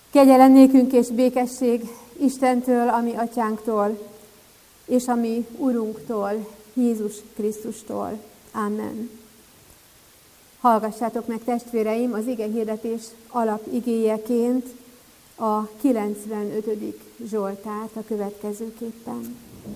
Kegyelem nékünk és békesség Istentől, a mi atyánktól, és a mi Urunktól, Jézus Krisztustól. Amen. Hallgassátok meg, testvéreim, az igehirdetés alapigéjeként a 95. Zsoltárt a következőképpen.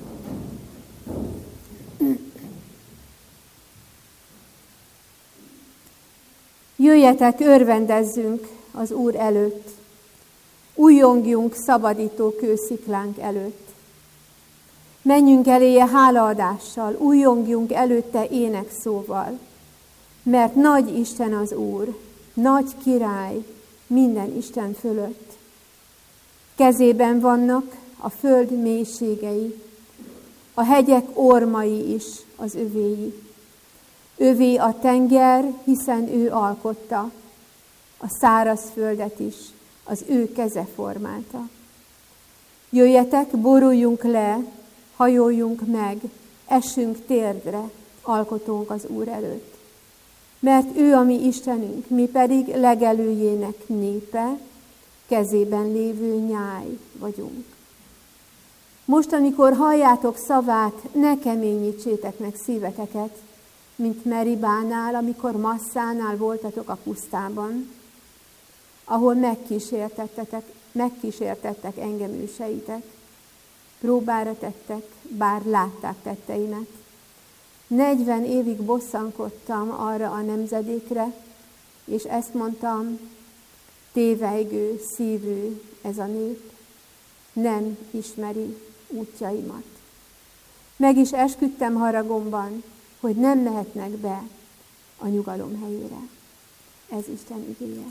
Jöjjetek, örvendezzünk az Úr előtt, újjongjunk szabadító kősziklánk előtt. Menjünk eléje hálaadással, újjongjunk előtte énekszóval, mert nagy Isten az Úr, nagy király minden Isten fölött. Kezében vannak a föld mélységei, a hegyek ormai is az övéi. Övé a tenger, hiszen ő alkotta, a száraz földet is az ő keze formálta. Jöjjetek, boruljunk le, hajoljunk meg, essünk térdre, alkotónk az Úr előtt. Mert ő a mi Istenünk, mi pedig legelőjének népe, kezében lévő nyáj vagyunk. Most, amikor halljátok szavát, ne keményítsétek meg szíveteket, mint Meribánál, amikor Masszánál voltatok a pusztában, ahol megkísértettek engem őseitek, próbára tettek, bár látták tetteimet. 40 évig bosszankodtam arra a nemzedékre, és ezt mondtam, tévejgő szívű ez a nép, nem ismeri útjaimat. Meg is esküdtem haragomban, hogy nem mehetnek be a nyugalom helyére. Ez Isten igéje.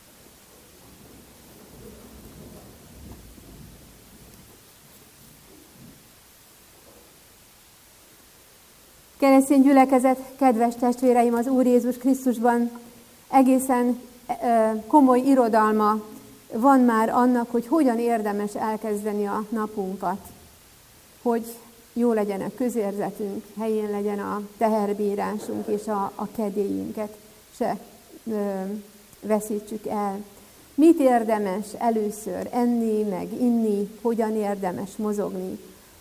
Keresztény gyülekezet, kedves testvéreim, az Úr Jézus Krisztusban egészen komoly irodalma van már annak, hogy hogyan érdemes elkezdeni a napunkat, hogy jó legyen a közérzetünk, helyén legyen a teherbírásunk, és a kedélyünket se veszítsük el. Mit érdemes először enni, meg inni, hogyan érdemes mozogni.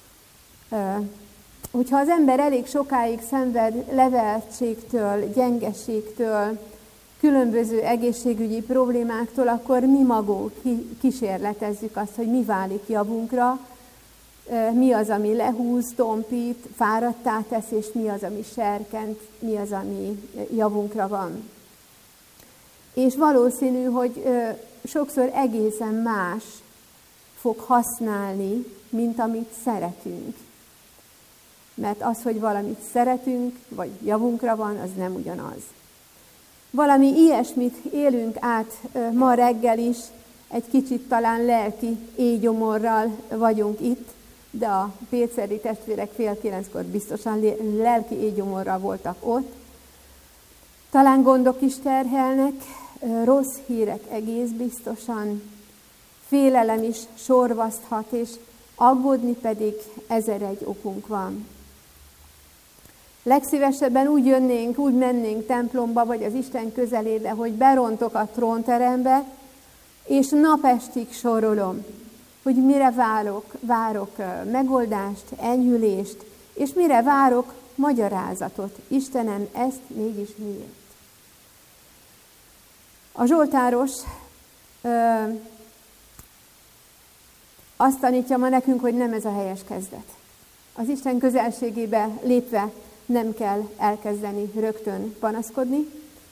Hogyha az ember elég sokáig szenved leveltségtől, gyengeségtől, különböző egészségügyi problémáktól, akkor mi magunk kísérletezzük azt, hogy mi válik javunkra, mi az, ami lehúz, tompít, fáradttá tesz, és mi az, ami serkent, mi az, ami javunkra van. És valószínű, hogy sokszor egészen más fog használni, mint amit szeretünk. Mert az, hogy valamit szeretünk, vagy javunkra van, az nem ugyanaz. Valami ilyesmit élünk át ma reggel is, egy kicsit talán lelki éjgyomorral vagyunk itt, de a péceli testvérek 8:30 biztosan lelki éjgyomorral voltak ott. Talán gondok is terhelnek, rossz hírek egész biztosan, félelem is sorvaszthat, és aggódni pedig 1001 okunk van. Legszívesebben úgy jönnénk, úgy mennénk templomba, vagy az Isten közelébe, hogy berontok a trónterembe, és napestig sorolom, hogy mire várok megoldást, enyhülést, és mire várok magyarázatot. Istenem, ezt mégis miért? A zsoltáros azt tanítja ma nekünk, hogy nem ez a helyes kezdet. Az Isten közelségébe lépve nem kell elkezdeni rögtön panaszkodni,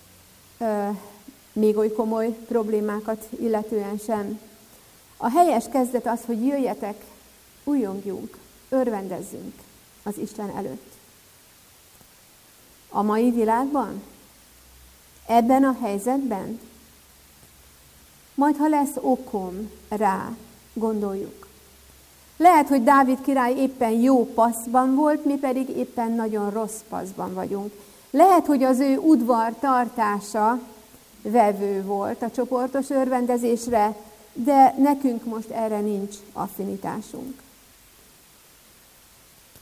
még oly komoly problémákat illetően sem. A helyes kezdet az, hogy jöjjetek, újjongjunk, örvendezzünk az Isten előtt. A mai világban? Ebben a helyzetben? Majd, ha lesz okom rá, gondoljuk. Lehet, hogy Dávid király éppen jó paszban volt, mi pedig éppen nagyon rossz paszban vagyunk. Lehet, hogy az ő udvartartása vevő volt a csoportos örvendezésre, de nekünk most erre nincs affinitásunk.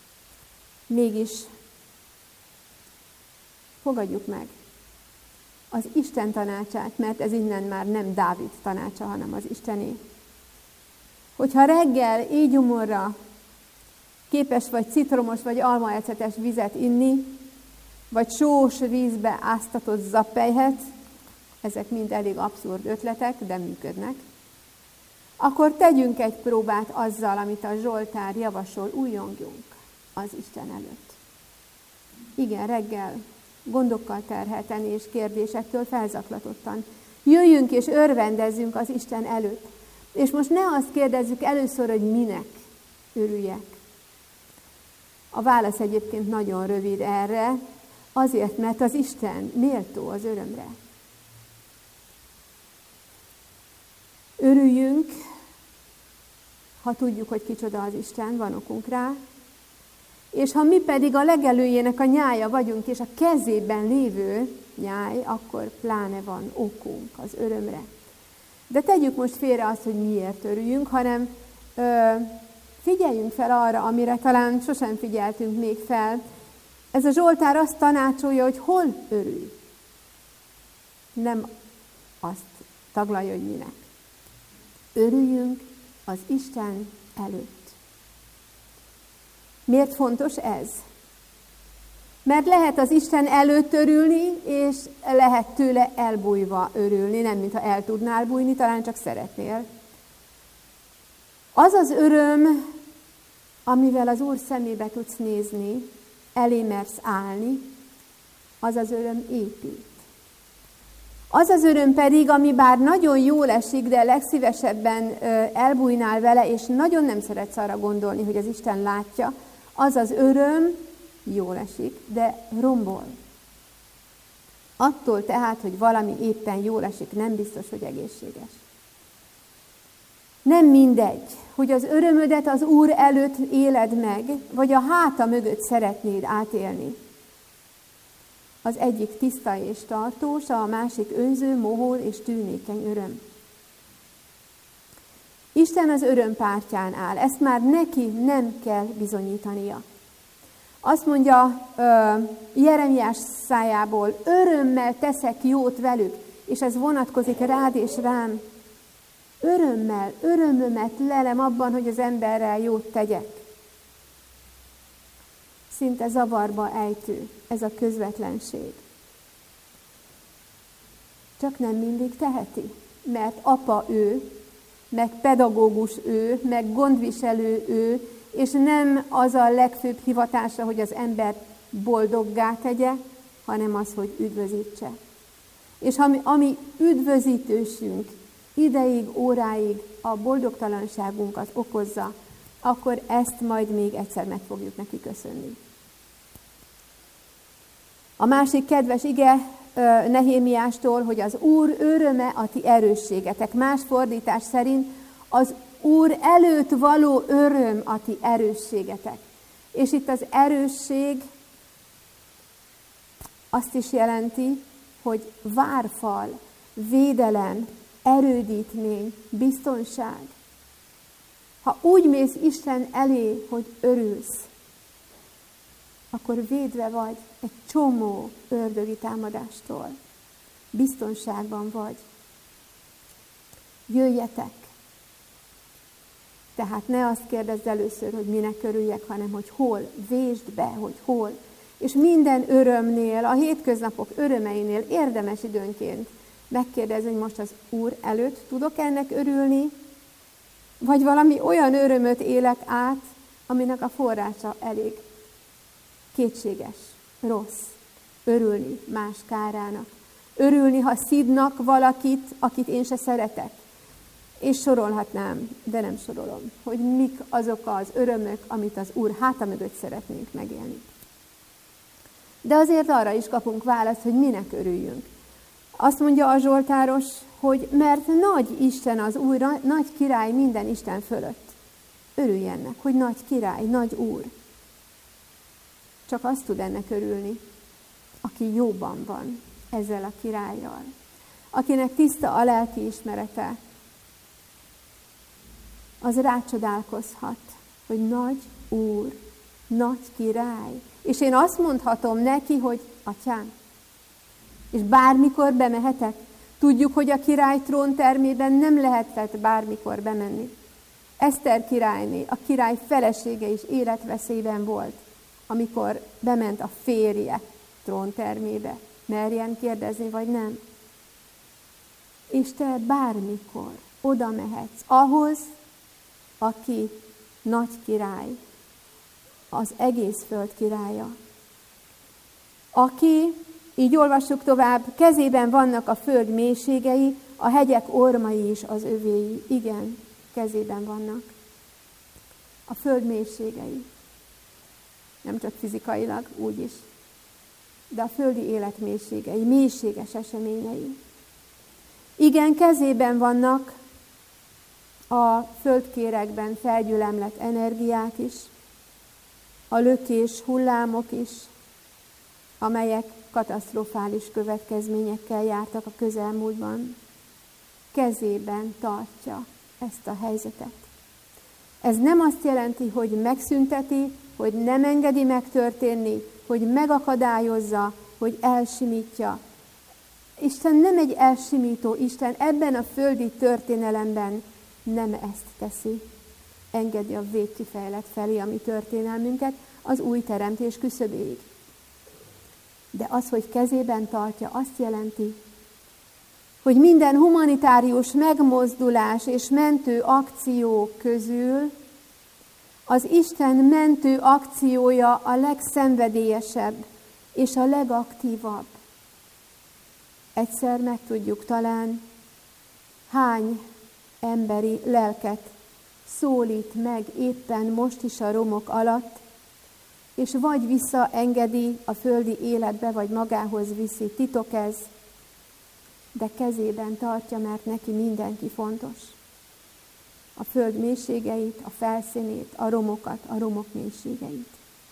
Mégis fogadjuk meg. az Isten tanácsát, mert ez innen már nem Dávid tanácsa, hanem az Istené. Hogyha reggel éjgyomorra képes vagy citromos vagy almaecetes vizet inni, vagy sós vízbe áztatott zappelyhet, ezek mind elég abszurd ötletek, de működnek, akkor tegyünk egy próbát azzal, amit a Zsoltár javasol, újjongjunk az Isten előtt. Igen, reggel gondokkal terhelten és kérdésektől felzaklatottan. Jöjjünk és örvendezzünk az Isten előtt. És most ne azt kérdezzük először, hogy minek örüljek. A válasz egyébként nagyon rövid erre, azért, mert az Isten méltó az örömre. Örüljünk, ha tudjuk, hogy kicsoda az Isten, van okunk rá, és ha mi pedig a legelőjének a nyája vagyunk, és a kezében lévő nyáj, akkor pláne van okunk az örömre. De tegyük most félre azt, hogy miért örüljünk, hanem figyeljünk fel arra, amire talán sosem figyeltünk még fel. Ez a Zsoltár azt tanácsolja, hogy hol örülj. Nem azt taglalja, hogy minek. Örüljünk az Isten előtt. Miért fontos ez? Mert lehet az Isten előtt örülni, és lehet tőle elbújva örülni, nem mintha el tudnál bújni, talán csak szeretnél. Az az öröm, amivel az Úr szemébe tudsz nézni, elé mersz állni, az az öröm épít. Az az öröm pedig, ami bár nagyon jól esik, de legszívesebben elbújnál vele, és nagyon nem szeretsz arra gondolni, hogy az Isten látja, az az öröm jól esik, de rombol. Attól tehát, hogy valami éppen jól esik, nem biztos, hogy egészséges. Nem mindegy, hogy az örömödet az Úr előtt éled meg, vagy a háta mögött szeretnéd átélni. Az egyik tiszta és tartós, a másik önző, mohol és tűnékeny öröm. Isten az öröm pártján áll, ezt már neki nem kell bizonyítania. Azt mondja Jeremiás szájából, örömmel teszek jót velük, és ez vonatkozik rád és rám. Örömmel, örömömet lelem abban, hogy az emberrel jót tegyek. Szinte zavarba ejtő ez a közvetlenség. Csak nem mindig teheti, mert apa ő, meg pedagógus ő, meg gondviselő ő, és nem az a legfőbb hivatása, hogy az ember boldoggá tegye, hanem az, hogy üdvözítse. És ami üdvözítősünk ideig, óráig a boldogtalanságunkat okozza, akkor ezt majd még egyszer meg fogjuk neki köszönni. A másik kedves ige Nehémiástól, hogy az Úr öröme a ti erősségetek. Más fordítás szerint az Úr előtt való öröm a ti erősségetek. És itt az erősség azt is jelenti, hogy várfal, védelem, erődítmény, biztonság. Ha úgy mész Isten elé, hogy örülsz, akkor védve vagy egy csomó ördögi támadástól. Biztonságban vagy. Jöjjetek! Tehát ne azt kérdezd először, hogy minek örüljek, hanem hogy hol, vésd be, hogy hol. És minden örömnél, a hétköznapok örömeinél érdemes időnként megkérdezni, hogy most az Úr előtt tudok ennek örülni, vagy valami olyan örömöt élek át, aminek a forrása elég kétséges, rossz. Örülni más kárának. Örülni, ha szidnak valakit, akit én se szeretek. És sorolhatnám, de nem sorolom, hogy mik azok az örömök, amit az Úr háta mögött szeretnénk megélni. De azért arra is kapunk választ, hogy minek örüljünk. Azt mondja a Zsoltáros, hogy mert nagy Isten az Úr, nagy király minden Isten fölött. Örülj ennek, hogy nagy király, nagy Úr. Csak azt tud ennek örülni, aki jóban van ezzel a királlyal. Akinek tiszta a lelki ismerete, az rácsodálkozhat, hogy nagy Úr, nagy király. És én azt mondhatom neki, hogy Atyám, És bármikor bemehetek. Tudjuk, hogy a király tróntermében nem lehetett bármikor bemenni. Eszter királyné, a király felesége is életveszélyben volt, amikor bement a férje tróntermébe. Merjen kérdezni, vagy nem? És te bármikor oda mehetsz ahhoz, aki nagy király, az egész föld királya. Aki, így olvassuk tovább, kezében vannak a föld mélységei, a hegyek ormai is az övéi. Igen, kezében vannak. A föld mélységei. Nem csak fizikailag, úgyis. De a földi élet mélységei, mélységes eseményei. Igen, kezében vannak a földkéregben felgyülemlett energiák is, a lökés hullámok is, amelyek katasztrofális következményekkel jártak a közelmúltban. Kezében tartja ezt a helyzetet. Ez nem azt jelenti, hogy megszünteti, hogy nem engedi megtörténni, hogy megakadályozza, hogy elsimítja. Isten nem egy elsimító Isten, ebben a földi történelemben nem ezt teszi. Engedi a végkifejlet felé a mi történelmünket az új teremtés küszöbéig. De az, hogy kezében tartja, azt jelenti, hogy minden humanitárius megmozdulás és mentő akció közül az Isten mentő akciója a legszenvedélyesebb és a legaktívabb. Egyszer megtudjuk talán, hány emberi lelket szólít meg éppen most is a romok alatt, és vagy visszaengedi a földi életbe, vagy magához viszi. Titok ez, de kezében tartja, mert neki mindenki fontos. A föld mélységeit, a felszínét, a romokat, a romok mélységeit.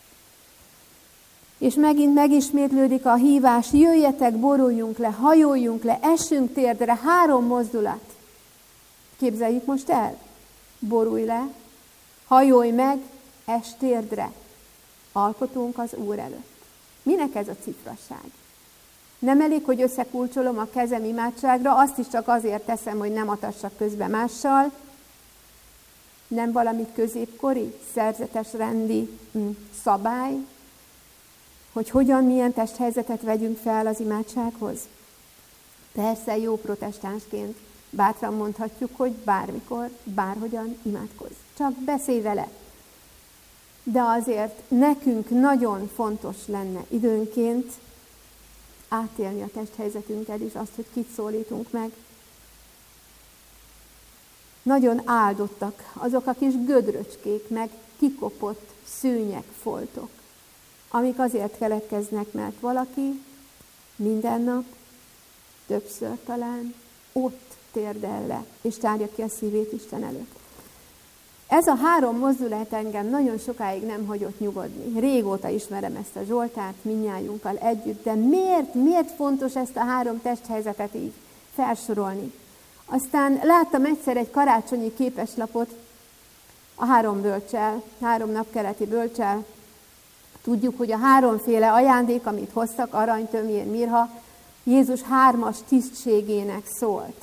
És megint megismétlődik a hívás, jöjjetek, boruljunk le, hajoljunk le, essünk térdre, 3 mozdulat. Képzeljük most el, borulj le, hajolj meg, ess térdre. Alkotunk az Úr előtt. Minek ez a cifraság? Nem elég, hogy összekulcsolom a kezem imádságra, azt is csak azért teszem, hogy nem atassak közbe mással. Nem valami középkori, szerzetes rendi szabály, hogy hogyan, milyen testhelyzetet vegyünk fel az imádsághoz. Persze jó protestánsként bátran mondhatjuk, hogy bármikor, bárhogyan imádkozz. Csak beszélj vele. De azért nekünk nagyon fontos lenne időnként átélni a testhelyzetünket is, azt, hogy kit szólítunk meg. Nagyon áldottak azok a kis gödröcskék, meg kikopott szőnyeg, foltok, amik azért keletkeznek, mert valaki minden nap, többször talán, ott térdel le, és tárja ki a szívét Isten előtt. Ez a 3 mozdulat engem nagyon sokáig nem hagyott nyugodni. Régóta ismerem ezt a Zsoltárt mindnyájunkkal együtt, de miért fontos ezt a 3 testhelyzetet így felsorolni? Aztán láttam egyszer egy karácsonyi képeslapot a 3 bölccsel, 3 napkeleti bölccsel. Tudjuk, hogy a 3-féle ajándék, amit hoztak, arany, tömjén, mirha, Jézus 3-as tisztségének szólt.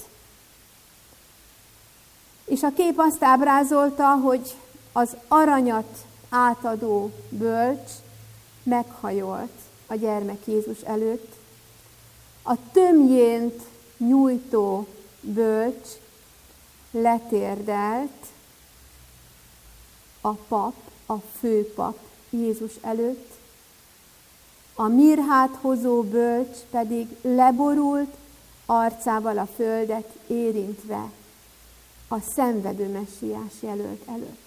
És a kép azt ábrázolta, hogy az aranyat átadó bölcs meghajolt a gyermek Jézus előtt, a tömjént nyújtó bölcs letérdelt a pap, a főpap Jézus előtt, a mirhát hozó bölcs pedig leborult, arcával a földet érintve a szenvedő messiás jelölt előtt.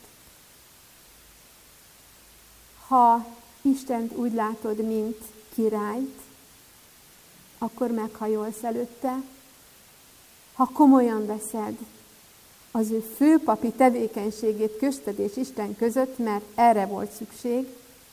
Ha Istent úgy látod, mint királyt, akkor meghajolsz előtte. Ha komolyan veszed az ő főpapi tevékenységét közted és Isten között, mert erre volt szükség,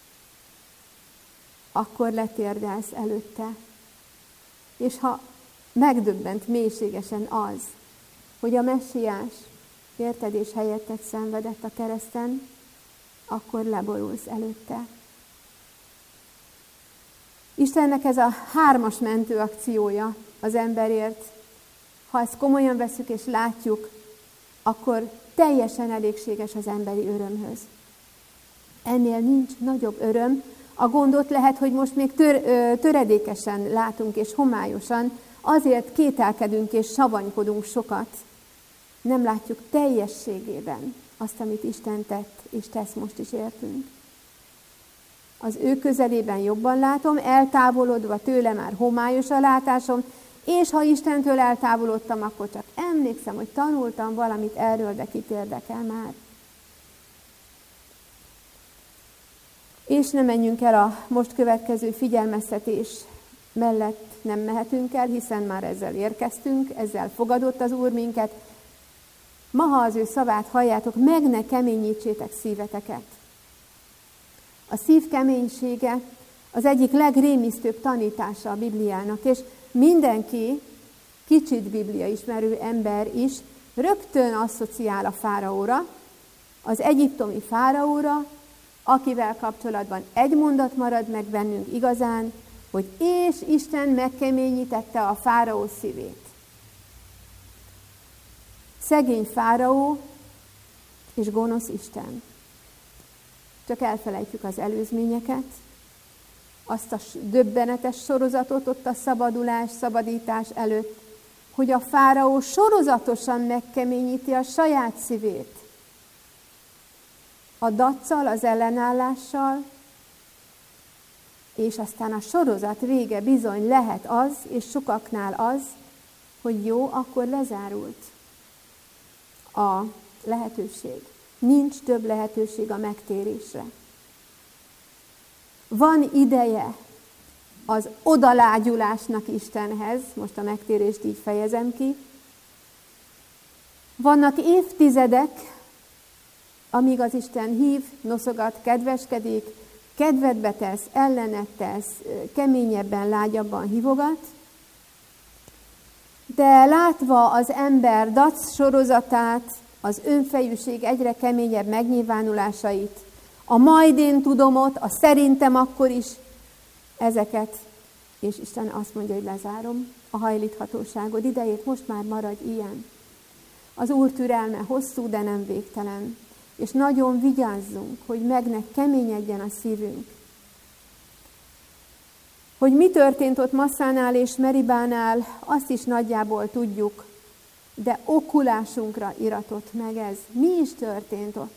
akkor letérdelsz előtte. És ha megdöbbent mélységesen az, hogy a messiás érted és helyetted szenvedett a kereszten, akkor leborulsz előtte. Istennek ez a 3-as mentőakciója az emberért, ha ezt komolyan veszük és látjuk, akkor teljesen elégséges az emberi örömhöz. Ennél nincs nagyobb öröm. A gondot lehet, hogy most még töredékesen látunk és homályosan, azért kételkedünk és savanykodunk sokat. Nem látjuk teljességében azt, amit Isten tett és tesz most is értünk. Az ő közelében jobban látom, eltávolodva tőle már homályos a látásom, és ha Istentől eltávolodtam, akkor csak emlékszem, hogy tanultam valamit erről, de kit érdekel már. És ne menjünk el a most következő figyelmeztetés mellett, nem mehetünk el, hiszen már ezzel érkeztünk, ezzel fogadott az Úr minket. Ma, ha az ő szavát halljátok, meg ne keményítsétek szíveteket. A szív keménysége az egyik legrémisztőbb tanítása a Bibliának, és mindenki, kicsit bibliaismerő ember is rögtön asszociál a fáraóra, az egyiptomi fáraóra, akivel kapcsolatban egy mondat marad meg bennünk igazán, hogy és Isten megkeményítette a fáraó szívét. Szegény fáraó és gonosz Isten. Csak elfelejtjük az előzményeket, azt a döbbenetes sorozatot ott a szabadítás előtt, hogy a fáraó sorozatosan megkeményíti a saját szívét. A daccal, az ellenállással, és aztán a sorozat vége bizony lehet az, és sokaknál az, hogy jó, akkor lezárult a lehetőség. Nincs több lehetőség a megtérésre. Van ideje az odalágyulásnak Istenhez, most a megtérést így fejezem ki. Vannak évtizedek, amíg az Isten hív, noszogat, kedveskedik, kedvedbe tesz, ellenet tesz, keményebben, lágyabban hívogat, de látva az ember dac sorozatát, az önfejűség egyre keményebb megnyilvánulásait, a majd én tudomot, a szerintem akkor is ezeket, és Isten azt mondja, hogy lezárom a hajlíthatóságod idejét, most már maradj ilyen. Az Úr türelme hosszú, de nem végtelen, és nagyon vigyázzunk, hogy meg ne keményedjen a szívünk. Hogy mi történt ott Masszánál és Meribánál, azt is nagyjából tudjuk, de okulásunkra iratott meg ez. Mi is történt ott?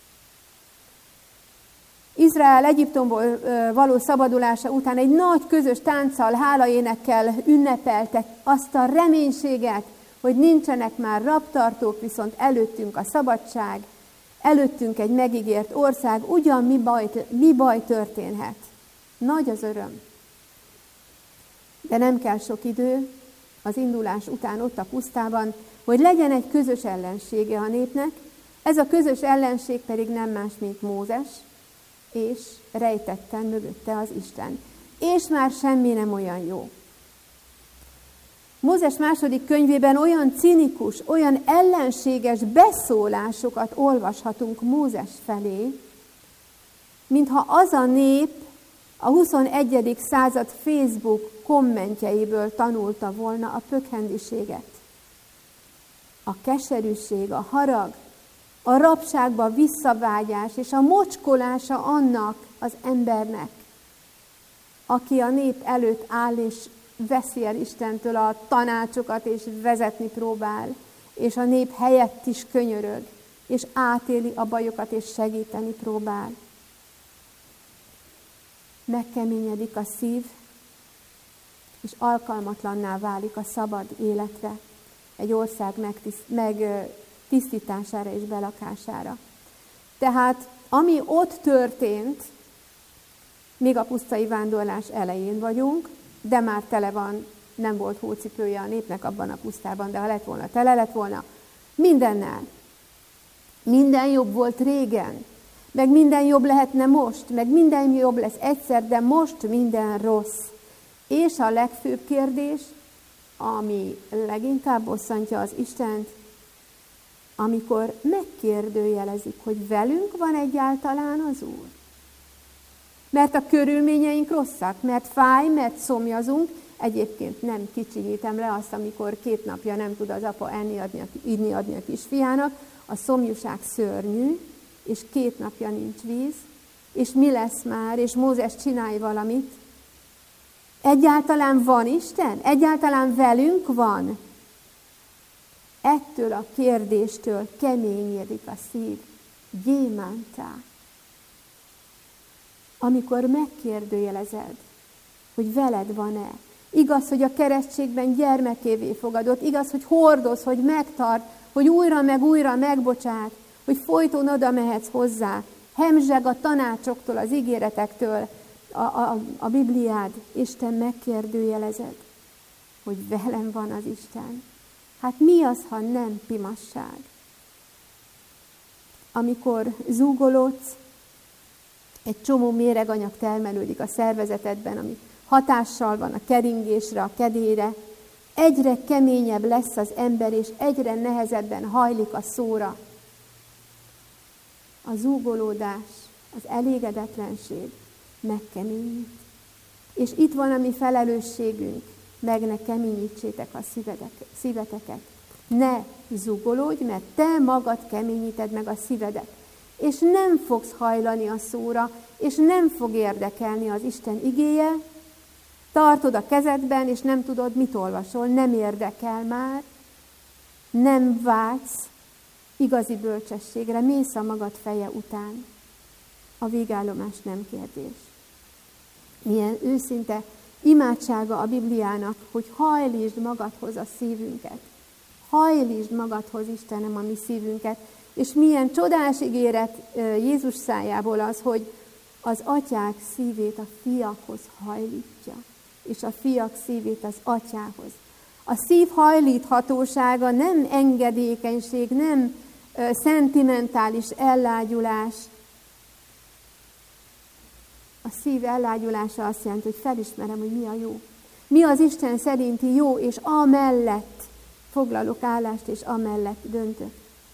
Izrael Egyiptomból való szabadulása után egy nagy közös tánccal, hálaénekkel ünnepeltek azt a reménységet, hogy nincsenek már rabtartók, viszont előttünk a szabadság, előttünk egy megígért ország, ugyan mi baj történhet. Nagy az öröm. De nem kell sok idő az indulás után ott a pusztában, hogy legyen egy közös ellensége a népnek, ez a közös ellenség pedig nem más, mint Mózes, és rejtetten mögötte az Isten. És már semmi nem olyan jó. Mózes második könyvében olyan cinikus, olyan ellenséges beszólásokat olvashatunk Mózes felé, mintha az a nép a 21. század Facebook kommentjeiből tanulta volna a pökhendiséget. A keserűség, a harag, a rabságba visszavágyás és a mocskolása annak az embernek, aki a nép előtt áll és veszi el Istentől a tanácsokat és vezetni próbál, és a nép helyett is könyörög, és átéli a bajokat és segíteni próbál. Megkeményedik a szív, és alkalmatlanná válik a szabad életre, egy ország megtisztítására és belakására. Tehát, ami ott történt, még a pusztai vándorlás elején vagyunk, de már tele van, nem volt hócipője a népnek abban a pusztában, de ha lett volna, tele lett volna mindennel. Minden jobb volt régen, meg minden jobb lehetne most, meg minden jobb lesz egyszer, de most minden rossz. És a legfőbb kérdés, ami leginkább bosszantja az Istent, amikor megkérdőjelezik, hogy velünk van egyáltalán az Úr. Mert a körülményeink rosszak, mert fáj, mert szomjazunk. Egyébként nem kicsinyítem le azt, amikor 2 napja nem tud az apa inni adni a kisfiának. A szomjúság szörnyű, és 2 napja nincs víz, és mi lesz már, és Mózes csinálj valamit. Egyáltalán van Isten? Egyáltalán velünk van? Ettől a kérdéstől keményedik a szív, gyémántá. Amikor megkérdőjelezed, hogy veled van-e, igaz, hogy a keresztségben gyermekévé fogadott, igaz, hogy hordoz, hogy megtart, hogy újra meg újra megbocsát, hogy folyton oda mehetsz hozzá, hemzseg a tanácsoktól, az ígéretektől, a Bibliád, Isten megkérdőjelezed, hogy velem van az Isten. Hát mi az, ha nem pimasság? Amikor zúgolódsz, egy csomó méreganyag termelődik a szervezetedben, ami hatással van a keringésre, a kedélyre, egyre keményebb lesz az ember, és egyre nehezebben hajlik a szóra. A zúgolódás, az elégedetlenség megkeményít. És itt van a mi felelősségünk, meg ne keményítsétek a szíveteket. Ne zúgolódj, mert te magad keményíted meg a szívedet. És nem fogsz hajlani a szóra, és nem fog érdekelni az Isten igéje. Tartod a kezedben, és nem tudod, mit olvasol, nem érdekel már, nem vágysz igazi bölcsességre, mész a magad feje után. A végállomás nem kérdés. Milyen őszinte imádsága a Bibliának, hogy hajlítsd magadhoz a szívünket. Hajlítsd magadhoz, Istenem, a mi szívünket. És milyen csodás ígéret Jézus szájából az, hogy az atyák szívét a fiakhoz hajlítja, és a fiak szívét az atyához. A szív hajlíthatósága nem engedékenység, nem szentimentális ellágyulás. A szív ellágyulása azt jelenti, hogy felismerem, hogy mi a jó. Mi az Isten szerinti jó, és amellett foglalok állást, és amellett döntök.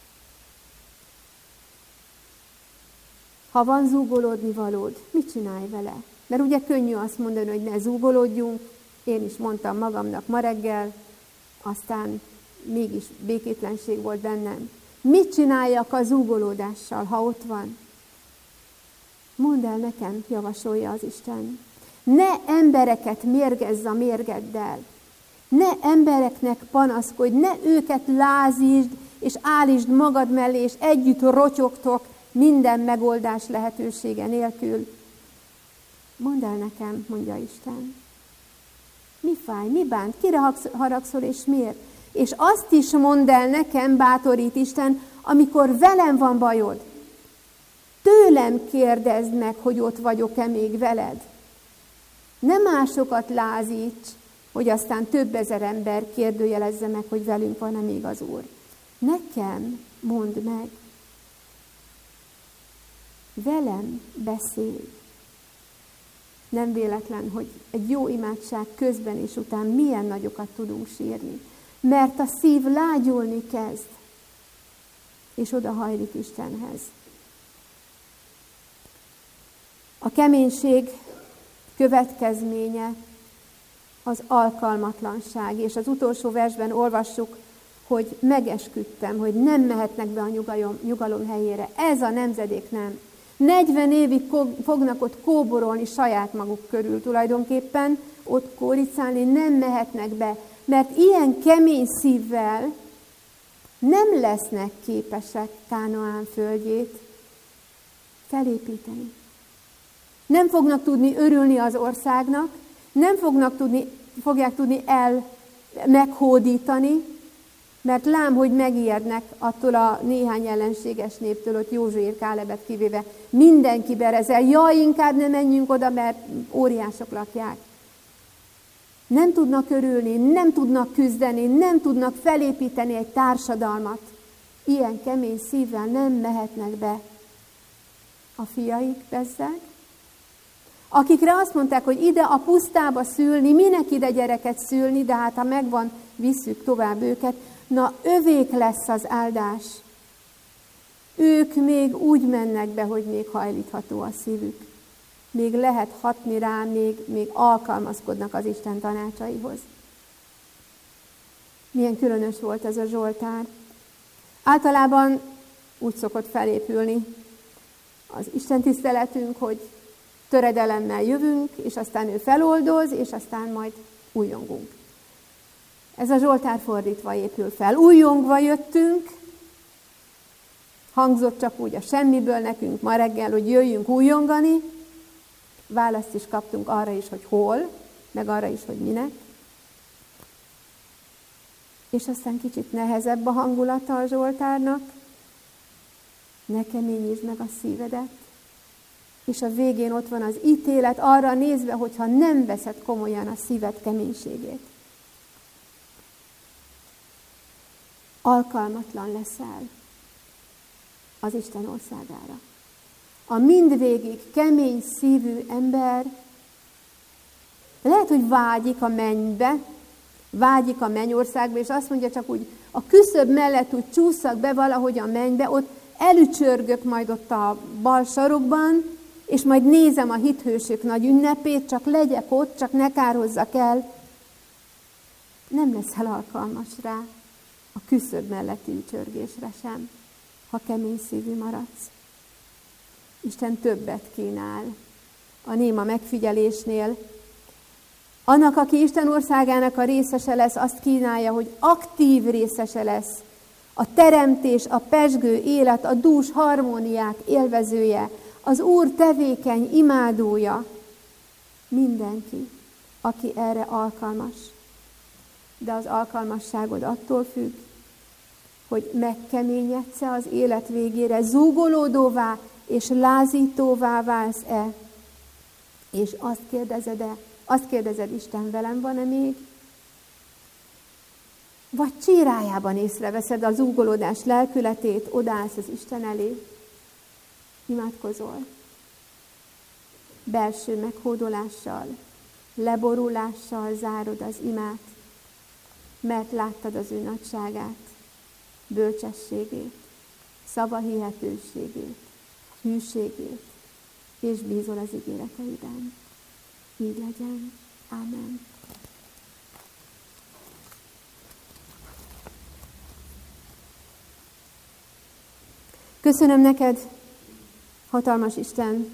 Ha van zúgolódni valód, mit csinálj vele? Mert ugye könnyű azt mondani, hogy ne zúgolódjunk. Én is mondtam magamnak ma reggel, aztán mégis békétlenség volt bennem. Mit csináljak a zúgolódással, ha ott van? Mondd el nekem, javasolja az Isten. Ne embereket mérgezz a mérgeddel. Ne embereknek panaszkodj, ne őket lázítsd, és állítsd magad mellé, és együtt rotyogtok minden megoldás lehetősége nélkül. Mondd el nekem, mondja Isten. Mi fáj, mi bánt, kire haragszol és miért? És azt is mondd el nekem, bátorít Isten, amikor velem van bajod. Tőlem kérdezd meg, hogy ott vagyok-e még veled. Ne másokat lázíts, hogy aztán több ezer ember kérdőjelezze meg, hogy velünk van-e még az Úr. Nekem mondd meg. Velem beszélj. Nem véletlen, hogy egy jó imádság közben és után milyen nagyokat tudunk sírni. Mert a szív lágyulni kezd, és odahajlik Istenhez. A keménység következménye az alkalmatlanság, és az utolsó versben olvassuk, hogy megesküdtem, hogy nem mehetnek be a nyugalom helyére. Ez a nemzedék nem. 40 évig fognak ott kóborolni saját maguk körül tulajdonképpen, ott kóricálni, nem mehetnek be, mert ilyen kemény szívvel nem lesznek képesek Kánaán földjét felépíteni. Nem fognak tudni örülni az országnak, nem fogják tudni meghódítani, mert lám, hogy megijednek attól a néhány ellenséges néptől, ott Józsuét, Kálebet kivéve, mindenki berezel, jaj, inkább ne menjünk oda, mert óriások lakják. Nem tudnak örülni, nem tudnak küzdeni, nem tudnak felépíteni egy társadalmat. Ilyen kemény szívvel nem mehetnek be. A fiaik bezzeg, akikre azt mondták, hogy ide a pusztába szülni, minek ide gyereket szülni, de hát ha megvan, visszük tovább őket. Na, övék lesz az áldás. Ők még úgy mennek be, hogy még hajlítható a szívük. még lehet hatni rá, még alkalmazkodnak az Isten tanácsaihoz. Milyen különös volt ez a Zsoltár. Általában úgy szokott felépülni az Isten tiszteletünk, hogy töredelemmel jövünk, és aztán ő feloldoz, és aztán majd újjongunk. Ez a Zsoltár fordítva épül fel. Újjongva jöttünk, hangzott csak úgy a semmiből nekünk ma reggel, hogy jöjjünk újjongani, választ is kaptunk arra is, hogy hol, meg arra is, hogy minek. És aztán kicsit nehezebb a hangulata a Zsoltárnak, ne keményítsd meg a szívedet. És a végén ott van az ítélet arra nézve, hogyha nem veszed komolyan a szíved keménységét. Alkalmatlan leszel az Isten országára. A mindvégig kemény szívű ember lehet, hogy vágyik a mennybe, vágyik a mennyországba, és azt mondja csak úgy, a küszöb mellett úgy csúszak be valahogy a mennybe, ott elücsörgök majd ott a bal sarokban, és majd nézem a hithősök nagy ünnepét, csak legyek ott, csak ne kározzak el. Nem leszel alkalmas rá a küszöb melletti ücsörgésre sem, ha kemény szívű maradsz. Isten többet kínál a néma megfigyelésnél. Annak, aki Isten országának a részese lesz, azt kínálja, hogy aktív részese lesz. A teremtés, a pezsgő élet, a dús harmóniák élvezője, az Úr tevékeny imádója. Mindenki, aki erre alkalmas. De az alkalmasságod attól függ, hogy megkeményedsz-e az élet végére, zúgolódóvá és lázítóvá válsz-e, és azt kérdezed, Isten velem van-e még? Vagy csírájában észreveszed a zúgolódás lelkületét, odaállsz az Isten elé, imádkozol, belső meghódolással, leborulással zárod az imát, mert láttad az ő nagyságát, bölcsességét, szavahihetőségét, hűségét, és bízol az ígéreteiden. Így legyen. Ámen. Köszönöm neked, hatalmas Isten,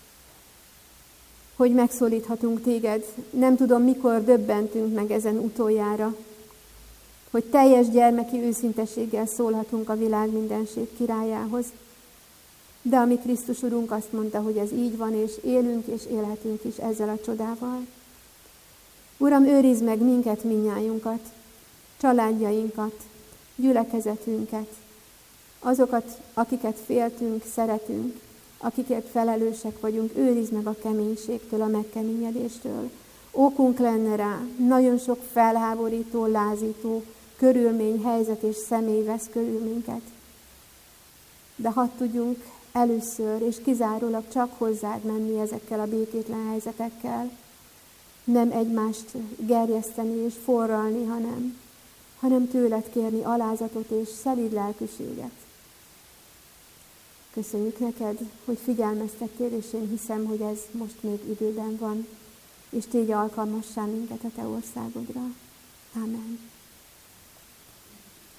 hogy megszólíthatunk téged. Nem tudom, mikor döbbentünk meg ezen utoljára, hogy teljes gyermeki őszintességgel szólhatunk a világ mindenség királyához. De ami Krisztus Urunk azt mondta, hogy ez így van, és élünk és élhetünk is ezzel a csodával. Uram, őrizd meg minket, minnyájunkat, családjainkat, gyülekezetünket, azokat, akiket féltünk, szeretünk, akikért felelősek vagyunk, őrizd meg a keménységtől, a megkeményedéstől. Okunk lenne rá, nagyon sok felháborító, lázító körülmény, helyzet és személy vesz körül minket. De hadd tudjunk először és kizárólag csak hozzád menni ezekkel a békétlen helyzetekkel, nem egymást gerjeszteni és forralni, hanem tőled kérni alázatot és szelíd lelkűséget. Köszönjük neked, hogy figyelmeztettél, és én hiszem, hogy ez most még időben van, és tégy alkalmassá minket a te országodra. Ámen.